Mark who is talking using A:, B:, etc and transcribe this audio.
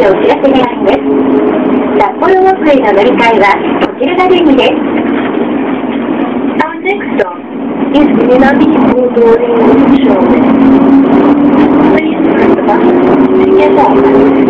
A: でお知らせがあります。札幌ロープウェイの乗り換えはこちらが出口です。Our next stop is Minami Kodori Station. Please press the button to get off.